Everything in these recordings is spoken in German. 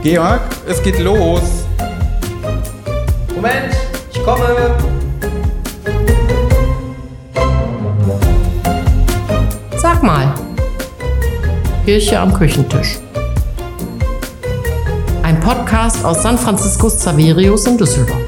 Georg, es geht los. Moment, ich komme. Sag mal, Kirche am Küchentisch. Ein Podcast aus San Francisco Xaverius in Düsseldorf.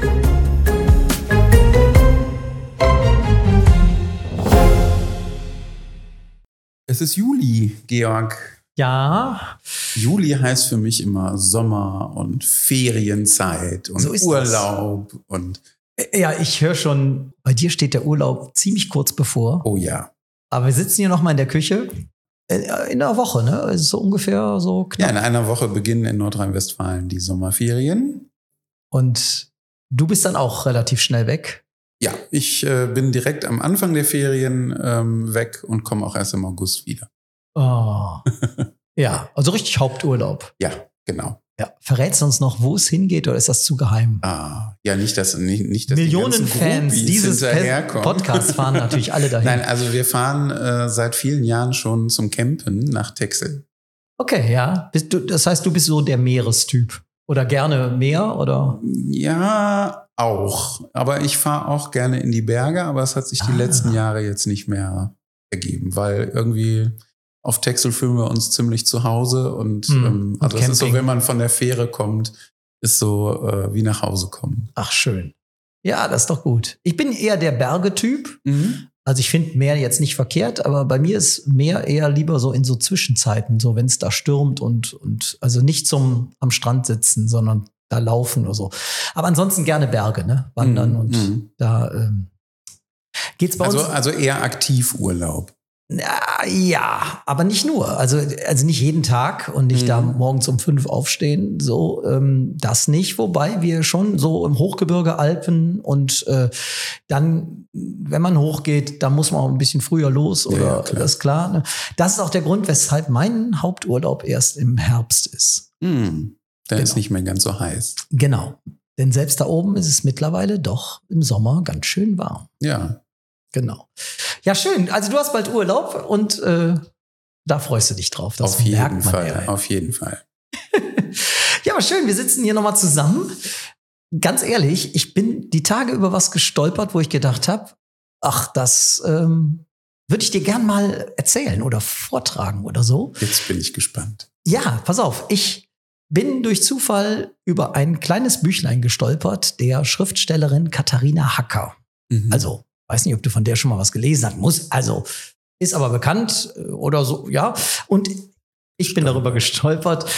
Es ist Juli, Georg. Ja. Juli heißt für mich immer Sommer und Ferienzeit und so Urlaub. Und ja, ich höre schon, bei dir steht der Urlaub ziemlich kurz bevor. Oh ja. Aber wir sitzen hier nochmal in der Küche. In einer Woche, ne? Also so ungefähr so knapp. Ja, in einer Woche beginnen in Nordrhein-Westfalen die Sommerferien. Und du bist dann auch relativ schnell weg. Ja, ich bin direkt am Anfang der Ferien weg und komme auch erst im August wieder. Oh. Ja, also richtig Haupturlaub. Ja, genau. Ja. Verrätst du uns noch, wo es hingeht, oder ist das zu geheim? Ja, nicht, dass Millionen die Fans dieses Podcasts fahren natürlich alle dahin. Nein, also wir fahren seit vielen Jahren schon zum Campen nach Texel. Okay, ja. Das heißt, du bist so der Meerestyp. Oder gerne Meer, oder? Ja, auch. Aber ich fahre auch gerne in die Berge, aber es hat sich die letzten Jahre jetzt nicht mehr ergeben, weil irgendwie auf Texel fühlen wir uns ziemlich zu Hause und also es ist so, wenn man von der Fähre kommt, ist so wie nach Hause kommen. Ach, schön. Ja, das ist doch gut. Ich bin eher der Bergetyp. Also ich finde Meer jetzt nicht verkehrt, aber bei mir ist Meer eher lieber so in so Zwischenzeiten, so wenn es da stürmt und also nicht am Strand sitzen, sondern da laufen oder so. Aber ansonsten gerne Berge, ne? Wandern und da geht's bei uns. Also eher Aktivurlaub. Ja, aber nicht nur. Also nicht jeden Tag und nicht da morgens um 5 aufstehen. So, das nicht. Wobei wir schon so im Hochgebirge, Alpen und dann, wenn man hochgeht, dann muss man auch ein bisschen früher los. Oder ja, klar. Das ist klar. Ne? Das ist auch der Grund, weshalb mein Haupturlaub erst im Herbst ist. Da ist nicht mehr ganz so heiß. Genau. Denn selbst da oben ist es mittlerweile doch im Sommer ganz schön warm. Ja. Genau. Ja, schön. Also du hast bald Urlaub und da freust du dich drauf. Das auf jeden merkt man Fall, ja. auf jeden Fall. Ja, aber schön, wir sitzen hier nochmal zusammen. Ganz ehrlich, ich bin die Tage über was gestolpert, wo ich gedacht habe, ach, das würde ich dir gern mal erzählen oder vortragen oder so. Jetzt bin ich gespannt. Ja, pass auf, ich bin durch Zufall über ein kleines Büchlein gestolpert, der Schriftstellerin Katharina Hacker. Also, weiß nicht, ob du von der schon mal was gelesen hast. Also, ist aber bekannt oder so, ja. Und ich bin darüber gestolpert,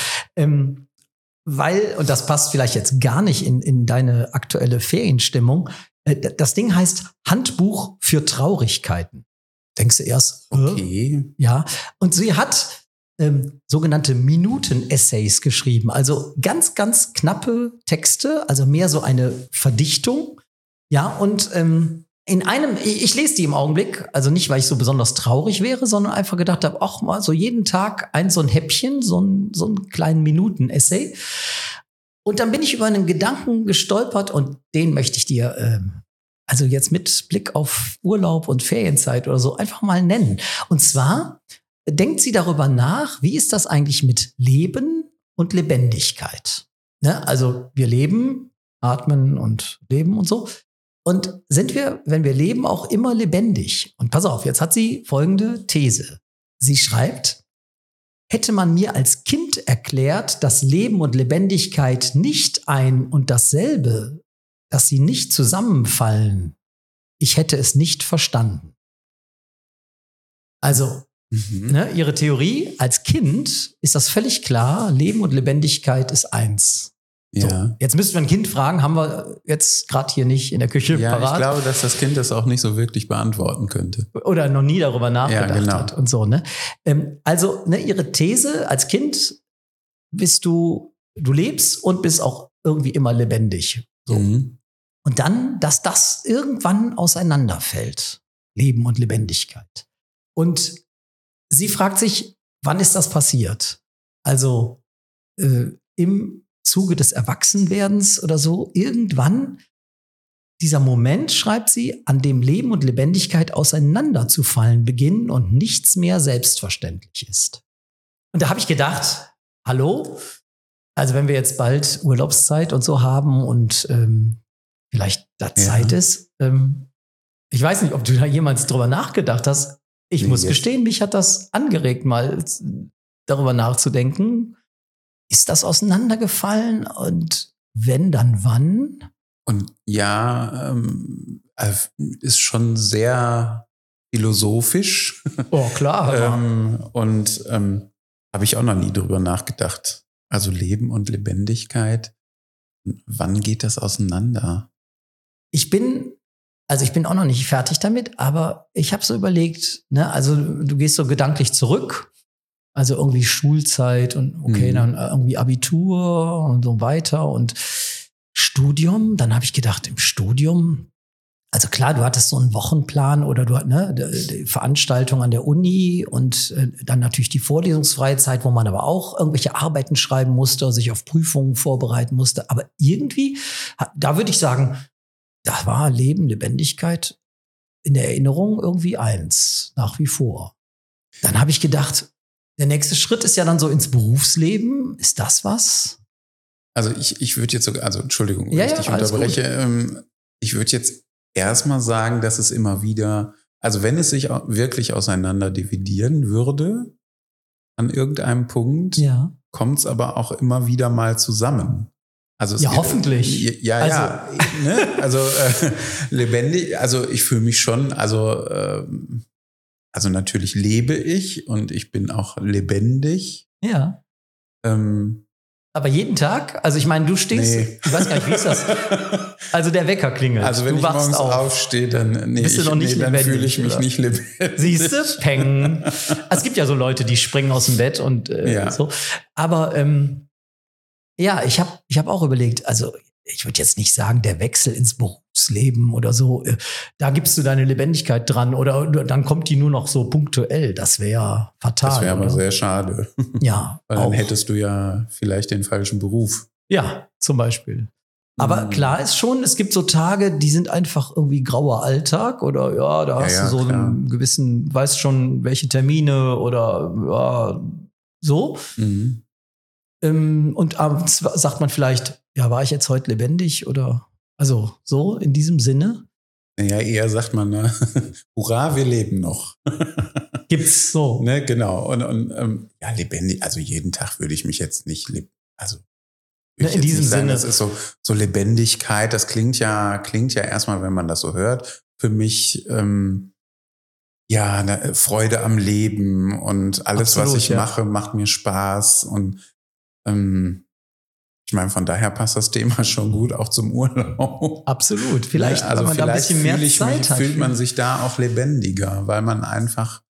weil, und das passt vielleicht jetzt gar nicht in deine aktuelle Ferienstimmung, das Ding heißt Handbuch für Traurigkeiten. Denkst du erst, okay. Ja. Und sie hat sogenannte Minuten-Essays geschrieben. Also ganz, ganz knappe Texte, also mehr so eine Verdichtung. Ja, und in einem, ich lese die im Augenblick, also nicht, weil ich so besonders traurig wäre, sondern einfach gedacht habe, ach mal, so jeden Tag so ein Häppchen, so einen kleinen Minuten-Essay. Und dann bin ich über einen Gedanken gestolpert und den möchte ich dir, also jetzt mit Blick auf Urlaub und Ferienzeit oder so, einfach mal nennen. Und zwar denkt sie darüber nach, wie ist das eigentlich mit Leben und Lebendigkeit? Ne? Also wir leben, atmen und leben und so. Und sind wir, wenn wir leben, auch immer lebendig? Und pass auf, jetzt hat sie folgende These. Sie schreibt, hätte man mir als Kind erklärt, dass Leben und Lebendigkeit nicht ein und dasselbe, dass sie nicht zusammenfallen, ich hätte es nicht verstanden. Also, ihre Theorie, als Kind ist das völlig klar, Leben und Lebendigkeit ist eins. So, Ja. jetzt müssten wir ein Kind fragen, haben wir jetzt gerade hier nicht in der Küche parat. Ich glaube, dass das Kind das auch nicht so wirklich beantworten könnte. Oder noch nie darüber nachgedacht genau. hat und so, ne? Also, ihre These, als Kind bist du lebst und bist auch irgendwie immer lebendig. So. Und dann, dass das irgendwann auseinanderfällt. Leben und Lebendigkeit. Und sie fragt sich, wann ist das passiert? Also, im Zuge des Erwachsenwerdens oder so, irgendwann dieser Moment, schreibt sie, an dem Leben und Lebendigkeit auseinanderzufallen beginnen und nichts mehr selbstverständlich ist. Und da habe ich gedacht, hallo? Also wenn wir jetzt bald Urlaubszeit und so haben und vielleicht da Zeit ist, ich weiß nicht, ob du da jemals drüber nachgedacht hast. Ich muss gestehen, mich hat das angeregt, mal darüber nachzudenken. Ist das auseinandergefallen und wenn, dann wann? Und ja, ist schon sehr philosophisch. Oh, klar. Und habe ich auch noch nie drüber nachgedacht. Also Leben und Lebendigkeit. Wann geht das auseinander? Ich bin auch noch nicht fertig damit, aber ich habe so überlegt, ne, also du gehst so gedanklich zurück, also irgendwie Schulzeit und dann irgendwie Abitur und so weiter und Studium. Dann habe ich gedacht, im Studium, also klar, du hattest so einen Wochenplan oder du hattest die Veranstaltung an der Uni und dann natürlich die vorlesungsfreie Zeit, wo man aber auch irgendwelche Arbeiten schreiben musste, sich auf Prüfungen vorbereiten musste. Aber irgendwie, da würde ich sagen, da war Leben, Lebendigkeit in der Erinnerung irgendwie eins, nach wie vor. Dann habe ich gedacht, der nächste Schritt ist ja dann so ins Berufsleben. Ist das was? Also ich würde jetzt sogar, also Entschuldigung, wenn ich dich unterbreche. Ich würde jetzt erstmal sagen, dass es immer wieder, also wenn es sich wirklich auseinander dividieren würde, an irgendeinem Punkt, kommt es aber auch immer wieder mal zusammen. Also hoffentlich. Ja. Ne? Also lebendig, also ich fühle mich schon, also natürlich lebe ich und ich bin auch lebendig. Ja. Aber jeden Tag? Also ich meine, du stehst, ich weiß gar nicht, wie ist das? Also der Wecker klingelt. Also wenn ich morgens aufstehe, dann bist du noch nicht lebendig, fühle ich mich nicht lebendig. Siehst du? Peng. Es gibt ja so Leute, die springen aus dem Bett und so. Aber ich hab auch überlegt, also ich würde jetzt nicht sagen, der Wechsel ins Berufsleben oder so, da gibst du deine Lebendigkeit dran oder dann kommt die nur noch so punktuell. Das wäre fatal. Das wäre aber sehr schade. Ja. Weil dann hättest du ja vielleicht den falschen Beruf. Ja, zum Beispiel. Aber klar ist schon, es gibt so Tage, die sind einfach irgendwie grauer Alltag oder da hast du so einen gewissen, weißt schon, welche Termine oder so. Mhm. Und abends sagt man vielleicht, war ich jetzt heute lebendig oder, also so in diesem Sinne? Ja, eher sagt man, ne? Hurra, wir leben noch. Gibt's so. Ne, genau. Und lebendig, also jeden Tag würde ich mich jetzt nicht, in diesem Sinne. Das ist so Lebendigkeit, das klingt ja erstmal, wenn man das so hört, für mich Freude am Leben und alles, absolut, was ich mache, macht mir Spaß und ich meine, von daher passt das Thema schon gut auch zum Urlaub. Absolut. Vielleicht, wenn man da ein bisschen mehr Zeit hat. Fühlt man sich da auch lebendiger, weil man einfach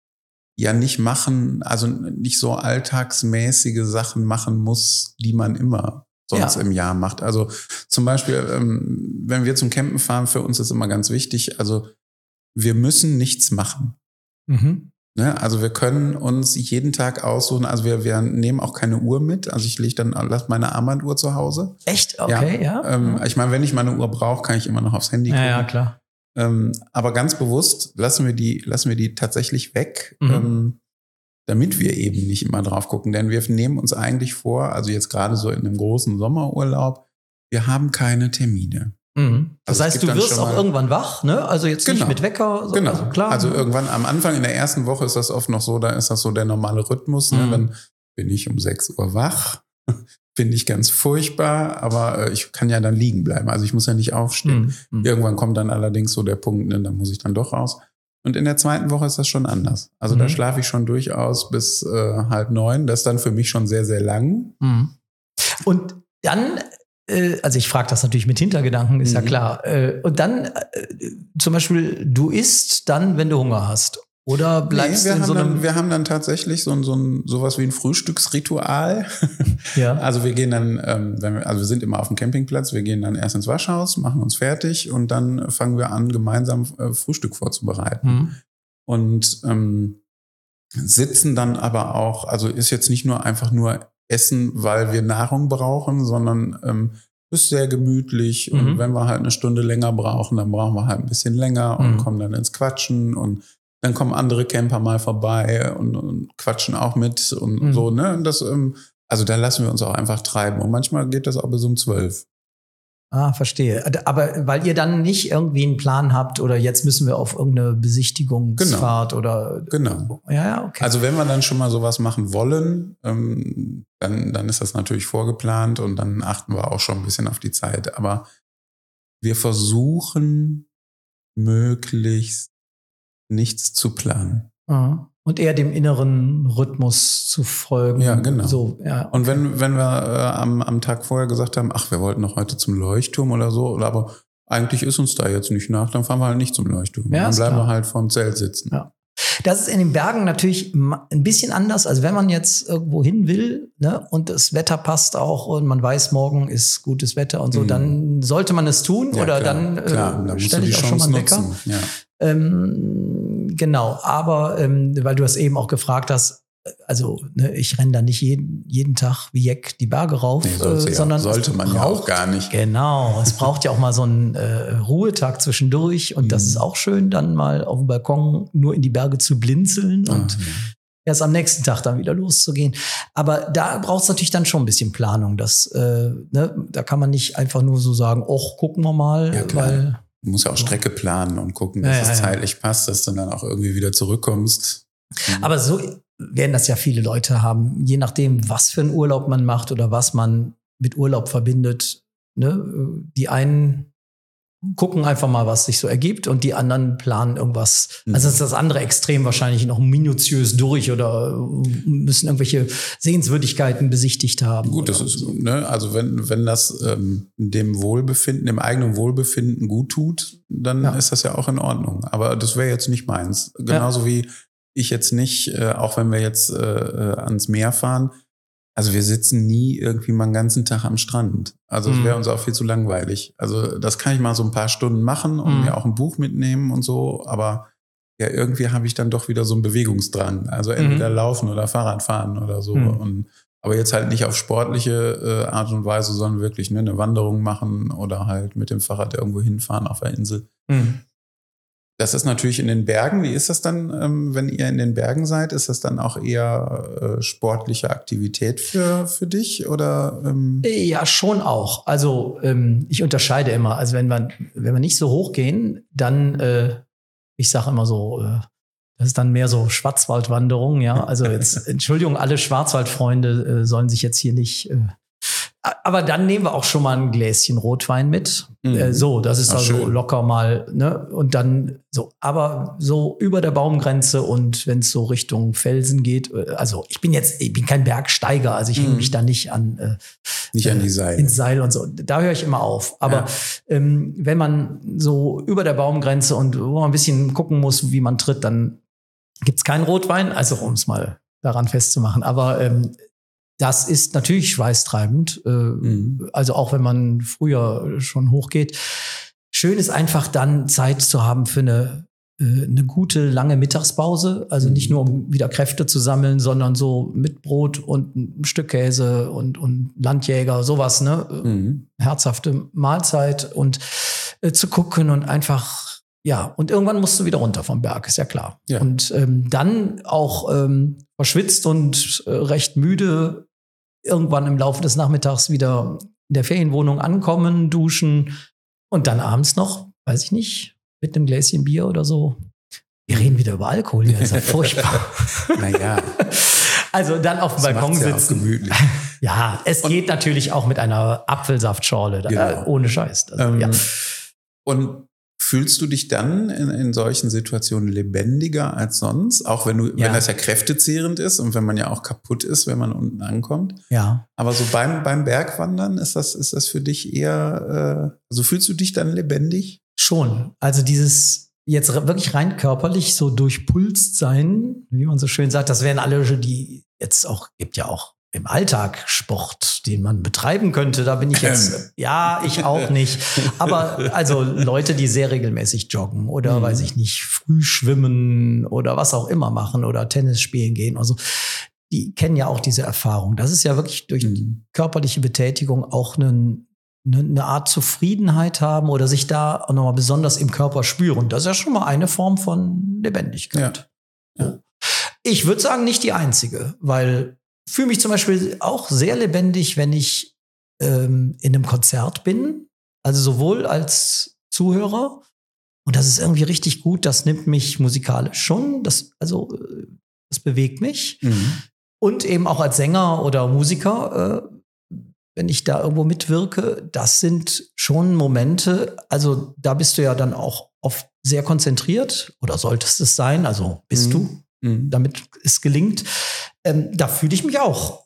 nicht so alltagsmäßige Sachen machen muss, die man immer sonst im Jahr macht. Also zum Beispiel, wenn wir zum Campen fahren, für uns ist immer ganz wichtig, also wir müssen nichts machen. Mhm. Ne? Also wir können uns jeden Tag aussuchen, also wir nehmen auch keine Uhr mit, also ich lasse meine Armbanduhr zu Hause. Echt? Okay, ja. Ich meine, wenn ich meine Uhr brauche, kann ich immer noch aufs Handy gucken. Ja, klar. Aber ganz bewusst lassen wir die tatsächlich weg, damit wir eben nicht immer drauf gucken. Denn wir nehmen uns eigentlich vor, also jetzt gerade so in einem großen Sommerurlaub, wir haben keine Termine. Mhm. Das heißt, du wirst auch irgendwann wach, ne? Also jetzt nicht mit Wecker. So, genau. Also klar. Also irgendwann am Anfang in der ersten Woche ist das oft noch so, da ist das so der normale Rhythmus. Ne? Dann bin ich um 6 Uhr wach. Finde ich ganz furchtbar, aber ich kann ja dann liegen bleiben. Also ich muss ja nicht aufstehen. Irgendwann kommt dann allerdings so der Punkt, ne, dann muss ich dann doch raus. Und in der zweiten Woche ist das schon anders. Also da schlafe ich schon durchaus bis 8:30. Das ist dann für mich schon sehr, sehr lang. Und dann, also ich frage das natürlich mit Hintergedanken, ist ja klar. Und dann zum Beispiel, du isst dann, wenn du Hunger hast. Oder bleibst du in so einem... Wir haben dann tatsächlich sowas wie ein Frühstücksritual. Ja. Also wir gehen dann, wir sind immer auf dem Campingplatz, wir gehen dann erst ins Waschhaus, machen uns fertig und dann fangen wir an, gemeinsam Frühstück vorzubereiten. Und sitzen dann aber auch, also ist jetzt nicht nur einfach nur Essen, weil wir Nahrung brauchen, sondern ist sehr gemütlich. Und wenn wir halt eine Stunde länger brauchen, dann brauchen wir halt ein bisschen länger und kommen dann ins Quatschen und dann kommen andere Camper mal vorbei und quatschen auch mit und so, ne? Und das, Also da lassen wir uns auch einfach treiben. Und manchmal geht das auch bis um 12. Ah, verstehe. Aber weil ihr dann nicht irgendwie einen Plan habt oder jetzt müssen wir auf irgendeine Besichtigungsfahrt oder... Genau. Ja, okay. Also wenn wir dann schon mal sowas machen wollen, dann ist das natürlich vorgeplant und dann achten wir auch schon ein bisschen auf die Zeit. Aber wir versuchen möglichst nichts zu planen. Aha. Und eher dem inneren Rhythmus zu folgen. Ja, genau. So, ja, okay. Und wenn wir am Tag vorher gesagt haben, ach, wir wollten noch heute zum Leuchtturm oder so, aber eigentlich ist uns da jetzt nicht nach, dann fahren wir halt nicht zum Leuchtturm. Ja, dann bleiben klar. wir halt vorm Zelt sitzen. Ja. Das ist in den Bergen natürlich ein bisschen anders, als wenn man jetzt irgendwo hin will, ne, und das Wetter passt auch und man weiß, morgen ist gutes Wetter und so, dann sollte man es tun Ja, oder klar, dann stelle ich auch schon mal einen Wecker. Ja. Genau, aber weil du das eben auch gefragt hast, also ne, ich renne da nicht jeden Tag wie Jeck die Berge rauf, sondern sollte man ja auch gar nicht. Genau, es braucht ja auch mal so einen Ruhetag zwischendurch und das ist auch schön, dann mal auf dem Balkon nur in die Berge zu blinzeln und erst am nächsten Tag dann wieder loszugehen. Aber da braucht es natürlich dann schon ein bisschen Planung. Da kann man nicht einfach nur so sagen, och, gucken wir mal, Ja, klar. weil Du musst ja auch Strecke planen und gucken, dass es zeitlich passt, dass du dann auch irgendwie wieder zurückkommst. Aber so werden das ja viele Leute haben, je nachdem, was für einen Urlaub man macht oder was man mit Urlaub verbindet. Ne? Die einen gucken einfach mal, was sich so ergibt und die anderen planen irgendwas. Also ist das andere Extrem wahrscheinlich noch minutiös durch oder müssen irgendwelche Sehenswürdigkeiten besichtigt haben. Gut, das ist so. Ne, also wenn das dem Wohlbefinden, dem eigenen Wohlbefinden gut tut, dann ist das ja auch in Ordnung. Aber das wäre jetzt nicht meins. Genauso wie ich jetzt nicht, auch wenn wir jetzt ans Meer fahren, also wir sitzen nie irgendwie mal einen ganzen Tag am Strand. Also es wäre uns auch viel zu langweilig. Also das kann ich mal so ein paar Stunden machen und mir auch ein Buch mitnehmen und so, aber ja, irgendwie habe ich dann doch wieder so einen Bewegungsdrang. Also entweder laufen oder Fahrrad fahren oder so. Aber jetzt halt nicht auf sportliche Art und Weise, sondern wirklich eine Wanderung machen oder halt mit dem Fahrrad irgendwo hinfahren auf der Insel. Das ist natürlich in den Bergen. Wie ist das dann, wenn ihr in den Bergen seid? Ist das dann auch eher sportliche Aktivität für dich? Oder, Ja, schon auch. Also ich unterscheide immer. Also wenn wir nicht so hoch gehen, dann, ich sage immer so, das ist dann mehr so Schwarzwaldwanderung. Ja, also jetzt, Entschuldigung, alle Schwarzwaldfreunde sollen sich jetzt hier nicht... Aber dann nehmen wir auch schon mal ein Gläschen Rotwein mit. So, das ist also locker mal, ne? Und dann so, aber so über der Baumgrenze und wenn es so Richtung Felsen geht, also ich bin kein Bergsteiger, also ich hänge mich da nicht an die Seile. Ins Seil und so. Da höre ich immer auf. Aber wenn man so über der Baumgrenze und wo man ein bisschen gucken muss, wie man tritt, dann gibt's keinen Rotwein, also um es mal daran festzumachen. Aber das ist natürlich schweißtreibend, also auch wenn man früher schon hochgeht. Schön ist einfach dann Zeit zu haben für eine gute, lange Mittagspause. Also nicht nur, um wieder Kräfte zu sammeln, sondern so mit Brot und ein Stück Käse und Landjäger, sowas, ne? Herzhafte Mahlzeit und zu gucken und einfach, ja, und irgendwann musst du wieder runter vom Berg, ist ja klar. Ja. Und dann auch verschwitzt und recht müde irgendwann im Laufe des Nachmittags wieder in der Ferienwohnung ankommen, duschen und dann abends noch, weiß ich nicht, mit einem Gläschen Bier oder so. Wir reden wieder über Alkohol hier, das ist ja furchtbar. Naja. Also dann auf dem Balkon sitzen. Ja, gemütlich. Ja, es geht natürlich auch mit einer Apfelsaftschorle, ohne Scheiß. Also, Und fühlst du dich dann in solchen Situationen lebendiger als sonst? Auch wenn das ja kräftezehrend ist und wenn man ja auch kaputt ist, wenn man unten ankommt. Ja. Aber so beim Bergwandern ist das für dich eher, also fühlst du dich dann lebendig? Schon. Also dieses jetzt wirklich rein körperlich so durchpulst sein, wie man so schön sagt, das wären alle, die jetzt auch, gibt ja auch im Alltag Sport, den man betreiben könnte. Da bin ich jetzt, ich auch nicht. Aber also Leute, die sehr regelmäßig joggen oder weiß ich nicht, früh schwimmen oder was auch immer machen oder Tennis spielen gehen. Also die kennen ja auch diese Erfahrung. Das ist ja wirklich durch körperliche Betätigung auch eine Art Zufriedenheit haben oder sich da auch nochmal besonders im Körper spüren. Das ist ja schon mal eine Form von Lebendigkeit. Ja. Ich würde sagen, nicht die einzige, weil fühle mich zum Beispiel auch sehr lebendig, wenn ich in einem Konzert bin. Also sowohl als Zuhörer. Und das ist irgendwie richtig gut. Das nimmt mich musikalisch schon. Das bewegt mich. Und eben auch als Sänger oder Musiker, wenn ich da irgendwo mitwirke, das sind schon Momente, also da bist du ja dann auch oft sehr konzentriert oder solltest es sein, also bist du, damit es gelingt. Da fühle ich mich auch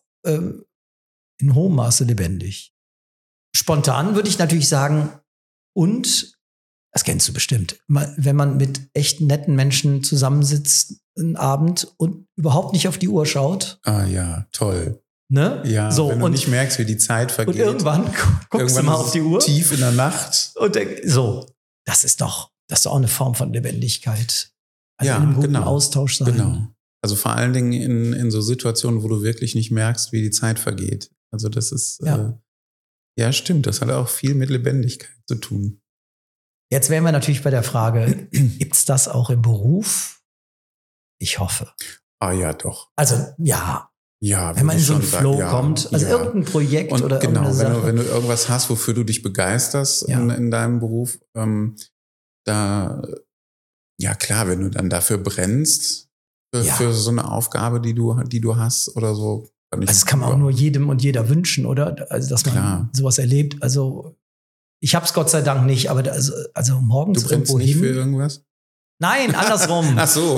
in hohem Maße lebendig. Spontan würde ich natürlich sagen, und, das kennst du bestimmt, wenn man mit echt netten Menschen zusammensitzt, einen Abend und überhaupt nicht auf die Uhr schaut. Ah ja, toll. Ne? Ja, so, wenn du nicht merkst, wie die Zeit vergeht. Und irgendwann guckst du mal auf die Uhr. Tief in der Nacht. Und das ist doch auch eine Form von Lebendigkeit. Also ja, in einem guten Austausch sein. Genau. Also vor allen Dingen in so Situationen, wo du wirklich nicht merkst, wie die Zeit vergeht. Also das ist, ja stimmt, das hat auch viel mit Lebendigkeit zu tun. Jetzt wären wir natürlich bei der Frage, gibt's das auch im Beruf? Ich hoffe. Ah ja, doch. Also ja, wenn man in so einen Flow kommt, also irgendein Projekt und oder genau, irgendeine Sache. Wenn du irgendwas hast, wofür du dich begeisterst in deinem Beruf, klar, wenn du dann dafür brennst, für so eine Aufgabe, die du hast oder so. Das kann man auch nur jedem und jeder wünschen, oder? Also, dass man sowas erlebt. Also, ich hab's Gott sei Dank nicht, aber also morgens du brennst irgendwo nicht hin. für irgendwas? Nein, andersrum. Ach so.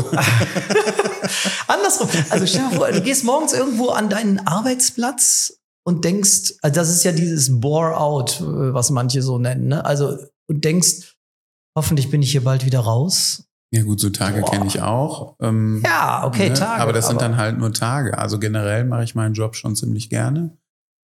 Andersrum. Also stell dir vor, du gehst morgens irgendwo an deinen Arbeitsplatz und denkst, also das ist ja dieses Bore-out, was manche so nennen, ne? Also, und denkst, hoffentlich bin ich hier bald wieder raus. Ja gut, so Tage kenne ich auch. Ja, okay, ne? Tage. Aber das sind dann halt nur Tage. Also generell mache ich meinen Job schon ziemlich gerne.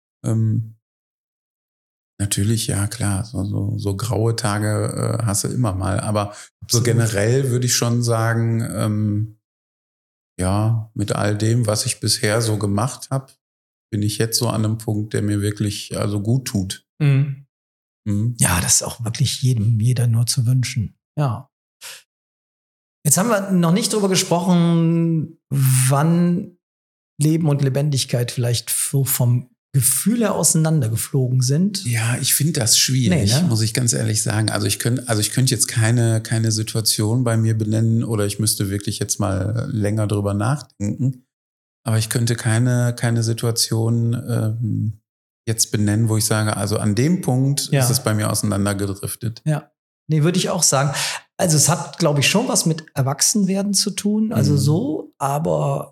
Natürlich, ja klar, so graue Tage hast du immer mal. Aber so generell würde ich schon sagen, mit all dem, was ich bisher so gemacht habe, bin ich jetzt so an einem Punkt, der mir wirklich gut tut. Ja, das ist auch wirklich jeder nur zu wünschen. Ja. Jetzt haben wir noch nicht drüber gesprochen, wann Leben und Lebendigkeit vielleicht so vom Gefühl her auseinandergeflogen sind. Ja, ich finde das schwierig, muss ich ganz ehrlich sagen. Also ich könnte jetzt keine Situation bei mir benennen oder ich müsste wirklich jetzt mal länger drüber nachdenken. Aber ich könnte keine Situation jetzt benennen, wo ich sage, also an dem Punkt ist es bei mir auseinandergedriftet. Ja, nee, würde ich auch sagen. Also es hat, glaube ich, schon was mit Erwachsenwerden zu tun, also aber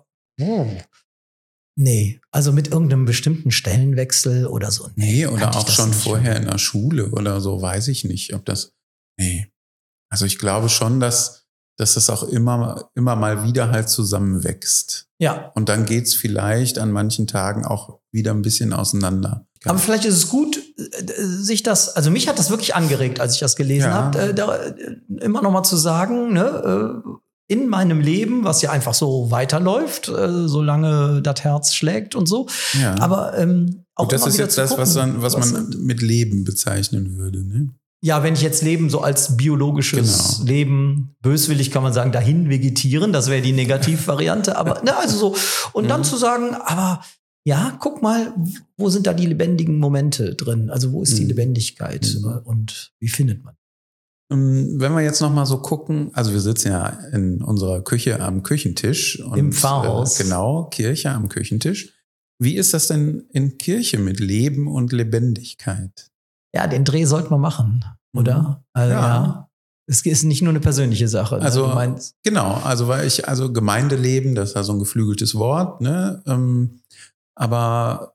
nee, also mit irgendeinem bestimmten Stellenwechsel oder so. Nee, oder auch schon vorher in der Schule oder so, weiß ich nicht, ob das, Also ich glaube schon, dass es auch immer mal wieder halt zusammenwächst. Ja. Und dann geht's vielleicht an manchen Tagen auch wieder ein bisschen auseinander. Aber vielleicht ist es gut, also mich hat das wirklich angeregt, als ich das gelesen habe, da immer noch mal zu sagen, ne, in meinem Leben, was ja einfach so weiterläuft, solange das Herz schlägt und so. Ja. Aber auch und das ist jetzt das, was man mit Leben bezeichnen würde, ne? Ja, wenn ich jetzt Leben so als biologisches Leben, böswillig kann man sagen, dahin vegetieren, das wäre die Negativvariante, aber also so. Und dann zu sagen, aber ja, guck mal, wo sind da die lebendigen Momente drin? Also wo ist die Lebendigkeit und wie findet man? Wenn wir jetzt noch mal so gucken, also wir sitzen ja in unserer Küche am Küchentisch. Und, im Pfarrhaus. Kirche am Küchentisch. Wie ist das denn in Kirche mit Leben und Lebendigkeit? Ja, den Dreh sollten wir machen, oder? Also, es ist nicht nur eine persönliche Sache. Also, also Gemeindeleben, das ist ja so ein geflügeltes Wort, ne? Aber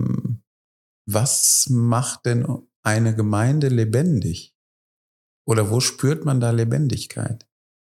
was macht denn eine Gemeinde lebendig? Oder wo spürt man da Lebendigkeit?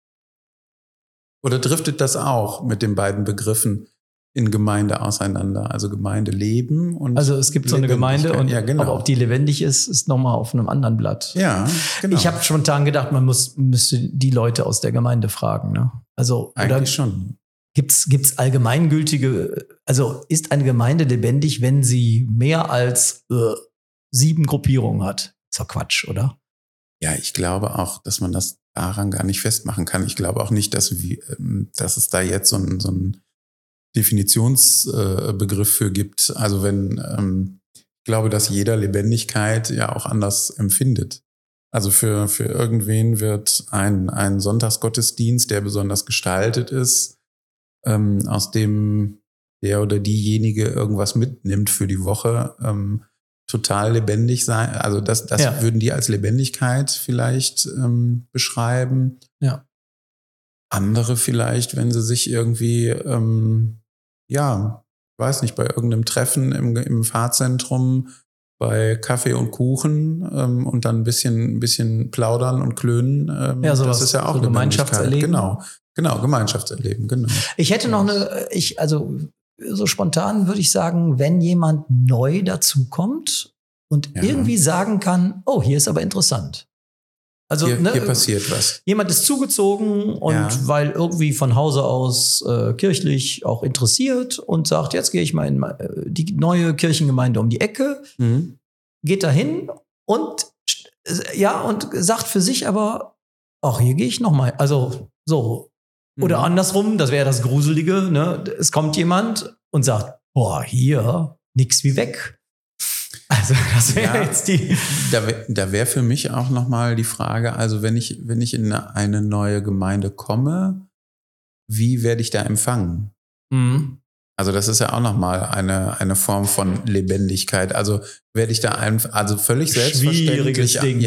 Oder driftet das auch mit den beiden Begriffen in Gemeinde auseinander? Also Gemeindeleben und also es gibt so eine Gemeinde und aber ob die lebendig ist nochmal auf einem anderen Blatt. Ja, genau. Ich habe spontan gedacht, man müsste die Leute aus der Gemeinde fragen. Ne? Also eigentlich schon. Gibt's allgemeingültige, also ist eine Gemeinde lebendig, wenn sie mehr als 7 Gruppierungen hat? Ist doch Quatsch, oder? Ja, ich glaube auch, dass man das daran gar nicht festmachen kann. Ich glaube auch nicht, dass es da jetzt so ein Definitionsbegriff für gibt. Also ich glaube, dass jeder Lebendigkeit ja auch anders empfindet. Also für irgendwen wird ein Sonntagsgottesdienst, der besonders gestaltet ist, aus dem der oder diejenige irgendwas mitnimmt für die Woche, total lebendig sein. Also das würden die als Lebendigkeit vielleicht beschreiben. Ja. Andere vielleicht, wenn sie sich irgendwie, weiß nicht, bei irgendeinem Treffen im Fahrzentrum bei Kaffee und Kuchen und dann ein bisschen plaudern und klönen. Sowas, das ist ja auch so Gemeinschaftserleben. Genau, Gemeinschaftserleben, genau. Ich hätte noch so spontan würde ich sagen, wenn jemand neu dazukommt und irgendwie sagen kann, oh, hier ist aber interessant. Also hier passiert was. Jemand ist zugezogen und weil irgendwie von Hause aus kirchlich auch interessiert und sagt, jetzt gehe ich mal in die neue Kirchengemeinde um die Ecke, geht dahin und sagt für sich aber, ach, hier gehe ich noch mal. Also so. Oder andersrum, das wäre das Gruselige, ne? Es kommt jemand und sagt, boah, hier, nix wie weg. Also das wäre jetzt die... Da wäre für mich auch nochmal die Frage, also wenn ich in eine neue Gemeinde komme, wie werde ich da empfangen? Mhm. Also das ist ja auch nochmal eine Form von Lebendigkeit. Also werde ich da völlig selbstverständlich... Schwieriges Ding,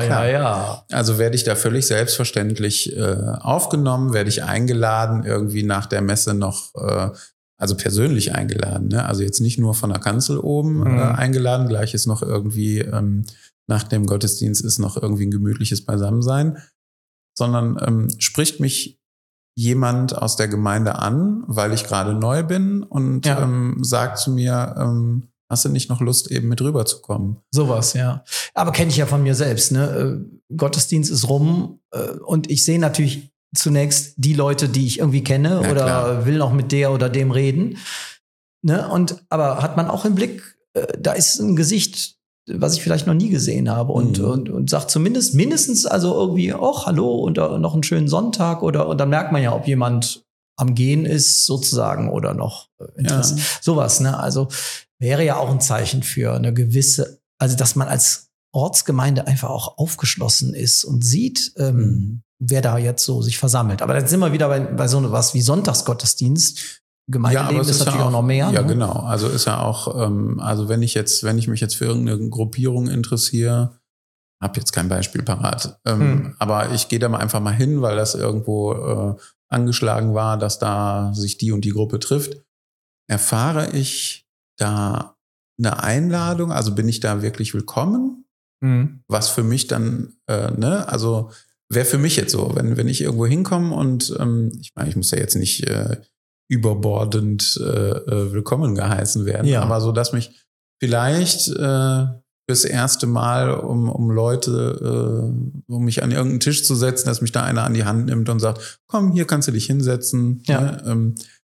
ja. Also werde ich da völlig selbstverständlich aufgenommen, werde ich eingeladen, irgendwie nach der Messe noch... Also persönlich eingeladen, ne? Also jetzt nicht nur von der Kanzel oben eingeladen, gleich ist noch irgendwie nach dem Gottesdienst ist noch irgendwie ein gemütliches Beisammensein, sondern spricht mich jemand aus der Gemeinde an, weil ich gerade neu bin und sagt zu mir, hast du nicht noch Lust, eben mit rüberzukommen? Sowas, ja. Aber kenne ich ja von mir selbst, ne? Gottesdienst ist rum und ich sehe natürlich zunächst die Leute, die ich irgendwie kenne oder will noch mit der oder dem reden. Ne? Aber hat man auch im Blick, da ist ein Gesicht, was ich vielleicht noch nie gesehen habe und sagt mindestens also irgendwie, oh, hallo und noch einen schönen Sonntag und dann merkt man ja, ob jemand am Gehen ist sozusagen oder noch Interesse. Sowas, ne? Also wäre ja auch ein Zeichen für eine gewisse, also dass man als Ortsgemeinde einfach auch aufgeschlossen ist und sieht, wer da jetzt so sich versammelt. Aber dann sind wir wieder bei so was wie Sonntagsgottesdienst. Gemeindeleben ist natürlich auch noch mehr. Ja, ne? Genau. Also ist ja auch, also wenn ich mich jetzt für irgendeine Gruppierung interessiere, habe jetzt kein Beispiel parat. Aber ich gehe da einfach mal hin, weil das irgendwo angeschlagen war, dass da sich die und die Gruppe trifft. Erfahre ich da eine Einladung? Also bin ich da wirklich willkommen? Was für mich dann, also wäre für mich jetzt so, wenn ich irgendwo hinkomme und ich meine, ich muss ja jetzt nicht überbordend willkommen geheißen werden, aber so, dass mich vielleicht fürs erste Mal, um Leute, um mich an irgendeinen Tisch zu setzen, dass mich da einer an die Hand nimmt und sagt, komm, hier kannst du dich hinsetzen. Ne?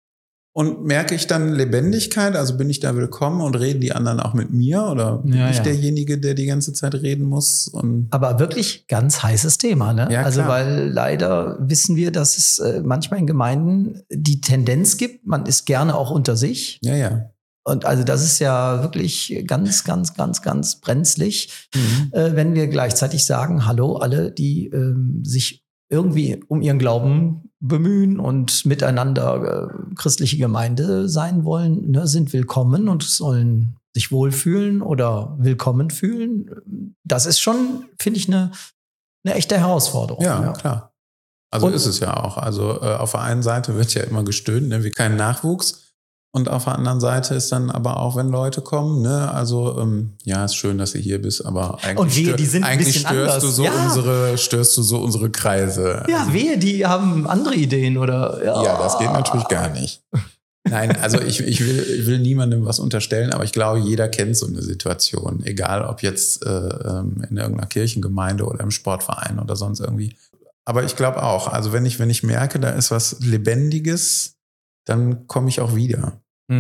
Und merke ich dann Lebendigkeit, also bin ich da willkommen und reden die anderen auch mit mir oder bin ich derjenige, der die ganze Zeit reden muss? Aber wirklich ganz heißes Thema, ne? Ja, also klar. weil leider wissen wir, dass es manchmal in Gemeinden die Tendenz gibt, man ist gerne auch unter sich. Ja. Und also das ist ja wirklich ganz, ganz, ganz, ganz brenzlig, wenn wir gleichzeitig sagen, hallo, alle, die sich irgendwie um ihren Glauben bemühen und miteinander christliche Gemeinde sein wollen, ne, sind willkommen und sollen sich wohlfühlen oder willkommen fühlen. Das ist schon, finde ich, eine echte Herausforderung. Ja, klar. Also ist es ja auch. Also auf der einen Seite wird ja immer gestöhnt, ne, wie kein Nachwuchs. Und auf der anderen Seite ist dann aber auch, wenn Leute kommen, ne, also ist schön, dass du hier bist, aber eigentlich störst du so unsere Kreise. Ja, die haben andere Ideen oder ja, das geht natürlich gar nicht. Nein, also ich will niemandem was unterstellen, aber ich glaube, jeder kennt so eine Situation, egal ob jetzt in irgendeiner Kirchengemeinde oder im Sportverein oder sonst irgendwie. Aber ich glaube auch, also wenn ich merke, da ist was Lebendiges, dann komme ich auch wieder.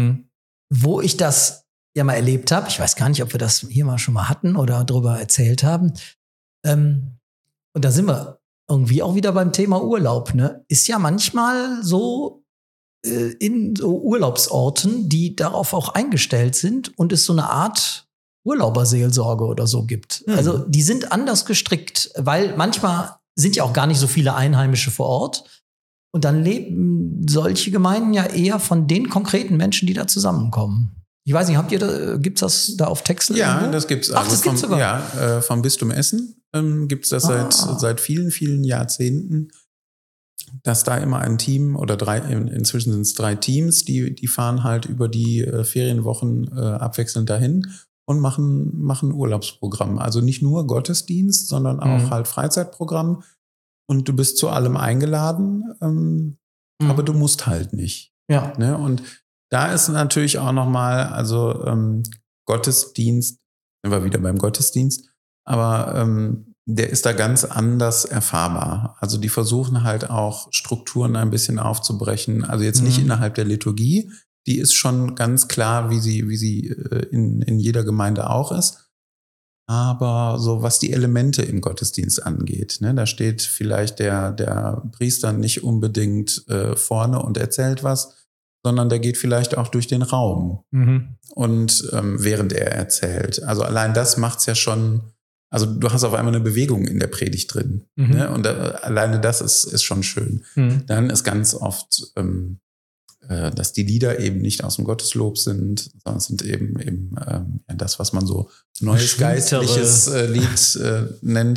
Wo ich das ja mal erlebt habe, ich weiß gar nicht, ob wir das hier mal schon mal hatten oder drüber erzählt haben, und da sind wir irgendwie auch wieder beim Thema Urlaub, ne? Ist ja manchmal so, in so Urlaubsorten, die darauf auch eingestellt sind und es so eine Art Urlauberseelsorge oder so gibt. Also die sind anders gestrickt, weil manchmal sind ja auch gar nicht so viele Einheimische vor Ort. Und dann leben solche Gemeinden ja eher von den konkreten Menschen, die da zusammenkommen. Ich weiß nicht, gibt's das da auf Texel? Ja, irgendwo? das gibt's. Ach, das gibt's sogar. Ja, vom Bistum Essen gibt's das seit vielen, vielen Jahrzehnten, dass da immer ein Team oder inzwischen sind es 3 Teams, die fahren halt über die Ferienwochen abwechselnd dahin und machen Urlaubsprogramm. Also nicht nur Gottesdienst, sondern auch halt Freizeitprogramm. Und du bist zu allem eingeladen, aber du musst halt nicht. Ja. Ne? Und da ist natürlich auch nochmal, also Gottesdienst, sind wir wieder beim Gottesdienst, aber der ist da ganz anders erfahrbar. Also die versuchen halt auch Strukturen ein bisschen aufzubrechen. Also jetzt nicht innerhalb der Liturgie, die ist schon ganz klar, wie sie in jeder Gemeinde auch ist. Aber so was die Elemente im Gottesdienst angeht, ne, da steht vielleicht der Priester nicht unbedingt vorne und erzählt was, sondern der geht vielleicht auch durch den Raum und während er erzählt. Also allein das macht's ja schon, also du hast auf einmal eine Bewegung in der Predigt drin. Ne, und alleine das ist schon schön. Dann ist ganz oft dass die Lieder eben nicht aus dem Gotteslob sind, sondern es sind eben das, was man so neues geistliches Lied nennt.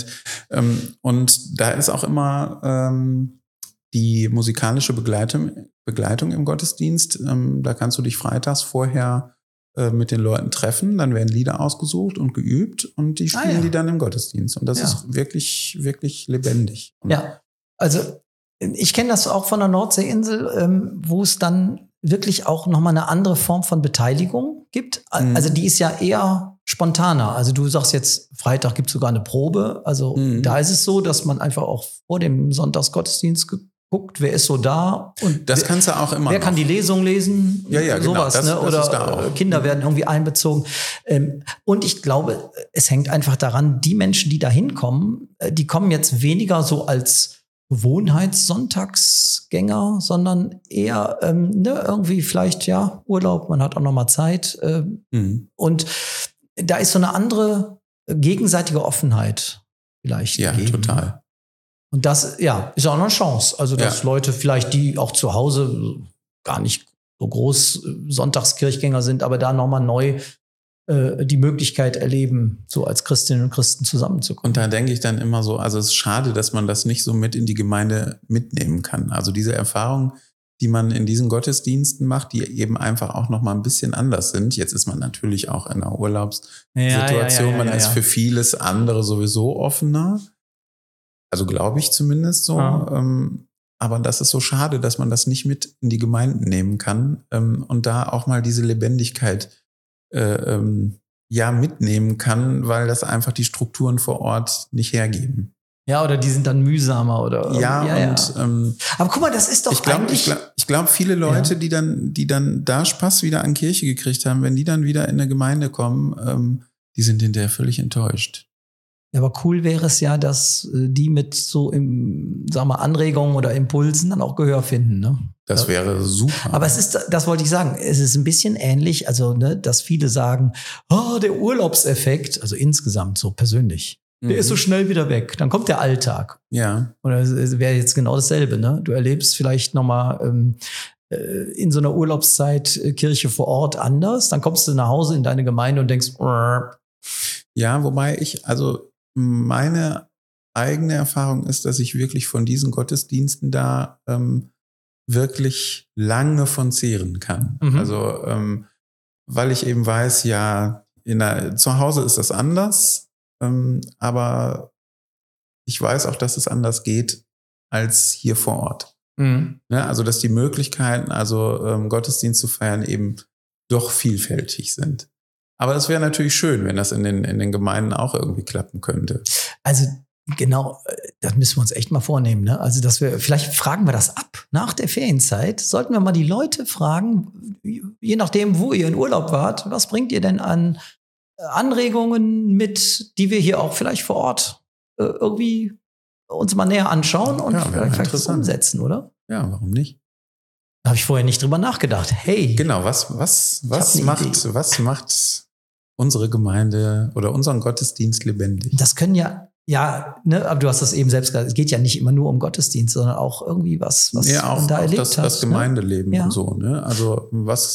Und da ist auch immer die musikalische Begleitung im Gottesdienst. Da kannst du dich freitags vorher mit den Leuten treffen, dann werden Lieder ausgesucht und geübt und die spielen die dann im Gottesdienst. Und das ist wirklich, wirklich lebendig. Ja, also ich kenne das auch von der Nordseeinsel, wo es dann wirklich auch nochmal eine andere Form von Beteiligung gibt. Also die ist ja eher spontaner. Also du sagst jetzt, Freitag gibt es sogar eine Probe. Also da ist es so, dass man einfach auch vor dem Sonntagsgottesdienst guckt, wer ist so da. Und das kannst du auch immer wer noch. kann die Lesung lesen? Ja, sowas, genau. ne? Oder Kinder werden irgendwie einbezogen. Und ich glaube, es hängt einfach daran, die Menschen, die da hinkommen, die kommen jetzt weniger so als Gewohnheitssonntagsgänger, sondern eher irgendwie vielleicht Urlaub, man hat auch noch mal Zeit und da ist so eine andere gegenseitige Offenheit vielleicht gegeben. Total. Und das ist auch noch eine Chance, also dass Leute vielleicht, die auch zu Hause gar nicht so groß Sonntagskirchgänger sind, aber da noch mal neu die Möglichkeit erleben, so als Christinnen und Christen zusammenzukommen. Und da denke ich dann immer so, also es ist schade, dass man das nicht so mit in die Gemeinde mitnehmen kann. Also diese Erfahrung, die man in diesen Gottesdiensten macht, die eben einfach auch noch mal ein bisschen anders sind. Jetzt ist man natürlich auch in einer Urlaubssituation, man ist für vieles andere sowieso offener. Also glaube ich zumindest so. Aber das ist so schade, dass man das nicht mit in die Gemeinden nehmen kann und da auch mal diese Lebendigkeit mitnehmen kann, weil das einfach die Strukturen vor Ort nicht hergeben. Ja, oder die sind dann mühsamer oder aber guck mal, das ist doch ich glaube, viele Leute, die dann da Spaß wieder an Kirche gekriegt haben, wenn die dann wieder in eine Gemeinde kommen, die sind hinterher völlig enttäuscht. Ja, aber cool wäre es ja, dass die mit so Anregungen oder Impulsen dann auch Gehör finden, ne? Das wäre super. Aber das wollte ich sagen, es ist ein bisschen ähnlich, also dass viele sagen, der Urlaubseffekt, also insgesamt so persönlich, der ist so schnell wieder weg. Dann kommt der Alltag. Ja. Oder es wäre jetzt genau dasselbe, ne? Du erlebst vielleicht nochmal in so einer Urlaubszeit Kirche vor Ort anders, dann kommst du nach Hause in deine Gemeinde und denkst, ja, wobei meine eigene Erfahrung ist, dass ich wirklich von diesen Gottesdiensten da wirklich lange von zehren kann. Also weil ich eben weiß, zu Hause ist das anders, aber ich weiß auch, dass es anders geht als hier vor Ort. Ne? Also dass die Möglichkeiten, Gottesdienst zu feiern, eben doch vielfältig sind. Aber es wäre natürlich schön, wenn das in den Gemeinden auch irgendwie klappen könnte. Also genau, das müssen wir uns echt mal vornehmen, ne? Also vielleicht fragen wir das ab nach der Ferienzeit. Sollten wir mal die Leute fragen, je nachdem, wo ihr in Urlaub wart, was bringt ihr denn an Anregungen mit, die wir hier auch vielleicht vor Ort irgendwie uns mal näher anschauen und vielleicht das umsetzen, oder? Ja, warum nicht? Da habe ich vorher nicht drüber nachgedacht. Hey. Genau, was hab eine macht unsere Gemeinde oder unseren Gottesdienst lebendig? Das können ne, aber du hast das eben selbst gesagt, es geht ja nicht immer nur um Gottesdienst, sondern auch irgendwie was ja, auch, man da auch erlebt das, hat. das Gemeindeleben ne? und so. Ne? Also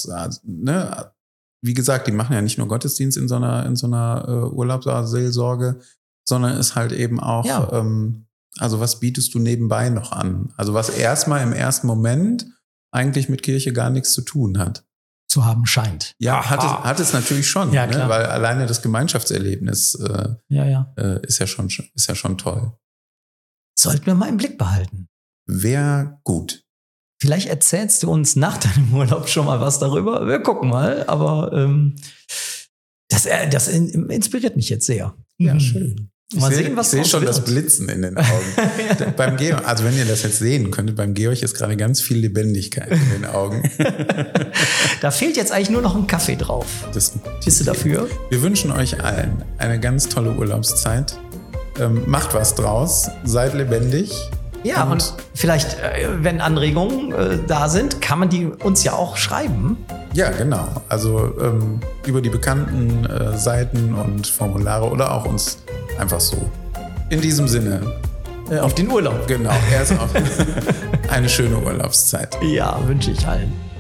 wie gesagt, die machen ja nicht nur Gottesdienst in so einer Urlaubsseelsorge, sondern ist halt eben auch, also was bietest du nebenbei noch an? Also was erstmal im ersten Moment eigentlich mit Kirche gar nichts zu tun hat. Zu haben scheint. Ja, hat es natürlich schon, Ja, ne? Weil alleine das Gemeinschaftserlebnis ist ja schon toll. Sollten wir mal im Blick behalten. Wäre gut. Vielleicht erzählst du uns nach deinem Urlaub schon mal was darüber. Wir gucken mal, aber das inspiriert mich jetzt sehr. Ja, schön. Mal sehen, was ich sehe schon wird. das Blitzen in den Augen. Beim Georg, also wenn ihr das jetzt sehen könntet, beim Georg ist gerade ganz viel Lebendigkeit in den Augen. Da fehlt jetzt eigentlich nur noch ein Kaffee drauf. Bist du dafür? Wir wünschen euch allen eine ganz tolle Urlaubszeit. Macht was draus, seid lebendig. Ja, und vielleicht, wenn Anregungen da sind, kann man die uns ja auch schreiben. Ja, genau. Also über die bekannten Seiten und Formulare oder auch uns einfach so. In diesem Sinne. Auf den Urlaub. Genau. Erst auch eine schöne Urlaubszeit. Ja, wünsche ich allen.